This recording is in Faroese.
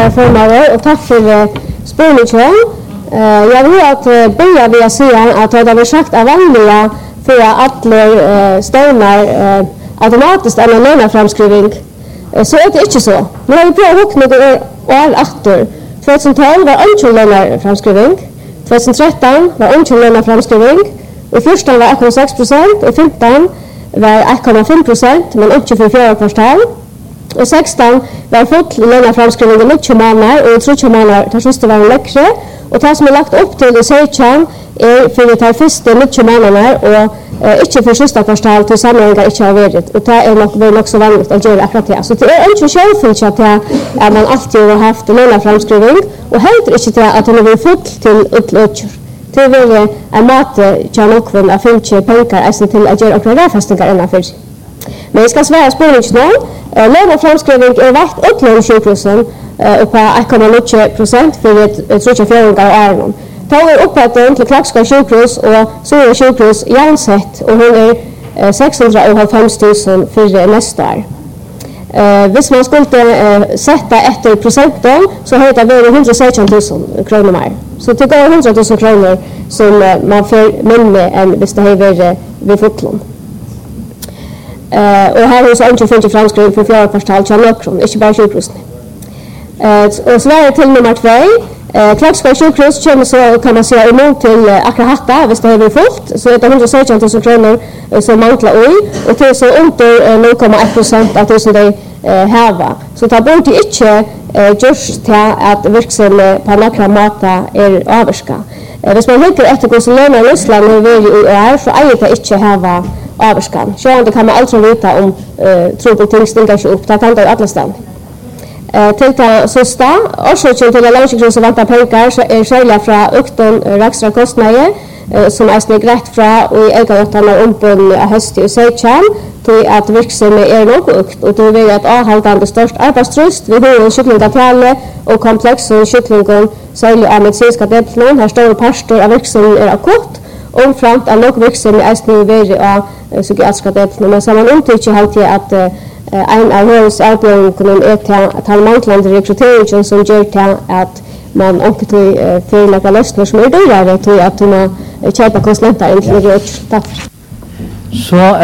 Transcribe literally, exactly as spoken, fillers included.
herr formare, och tack för spårningen. Jag vill att börja med att säga att det har sagt att vanliga för att alla stämmer automatiskt eller löneframskrivning. Så är det inte så. Nu har vi prövat några år efter. tjugohundratolv var inte löneframskrivning. tjugohundratretton var inte löneframskrivning. I fjorton var ett komma sex procent. I femton var ett komma fem procent, men inte för fjärde kvartal. Och sexton var full löneframskrivning i nio månader och i tre månader tar sista var läckre. Och det som är lagt upp till i sexton är för att ta första nio månader och Uh, inte för sista kvartal till sammanhänga inte har varit. Och det är nog, väl också vanligt att göra akkurat det. Så det är inte självfullt att man alltid har haft löneframskrivning. Och heller inte till att man har fått till utlötcher. Det är väl en mat till någon att finna pengar till att göra akkurat fästningar innanför. Men jag ska svara spårningen nu. Uh, löneframskrivning är värt utlötcher sjukhusen uh, på ett komma nio procent för ett trettiofyra av ärenden. Ta er upprätten till Klaxska sjukhus och Sora sjukhus Jansett och hon är eh, sexhundrafem tusen för nästa år. Eh, hvis man skulle eh, sätta efter procenten så har det varit hundrasexton tusen kronor mer. Så det går hundra tusen kronor som eh, man får mindre än hvis det har varit vid fotlån. Eh, och här har vi inte funnit framskrivning för fjärde kvartal till Nökron, inte bara sjukhusen. Eh, och så är det till nummer två. Eh, Klaxska sjukhus kommer så kan man säga emot till eh, akkurat hatta, hvis det har blivit fullt. Så är det hundrasexton tusen kronor eh, som manglar i. Och det är så under eh, noll komma ett procent av det som de eh, häva. Så det borde inte eh, just till att verksamhet på några mata är överska. Eh, hvis man lyckas efter hur som lönar Ryssland nu vill i år så är det inte häva överskan. Så det kan man alltid veta om eh, trubbel ting stiger sig upp. Det kan det alla ställen. Eh, till det sista, årsöken till landsjukhuset som vantar pengar är särskilt från ökton extra kostnader eh, som är snyggt rätt från och i ägaråttan är ombund av höst och sejtjärn till att verksamhet är något ökt och det vill att avhållande störst arbetströst vid hur kycklingatale och komplex och kycklingen särskilt av medicinska delen. Här står pastor av verksamhet är akut omframt av något verksamhet är snyggt av psykiatriska delen. Men så man omtycker alltid att uh, en av hörs erbjudningen är till att ha manglande rekryteringen som gör till att man åker till uh, förlägga lösningar som är dyrare till att kunna köpa konsulenter. Tack. Så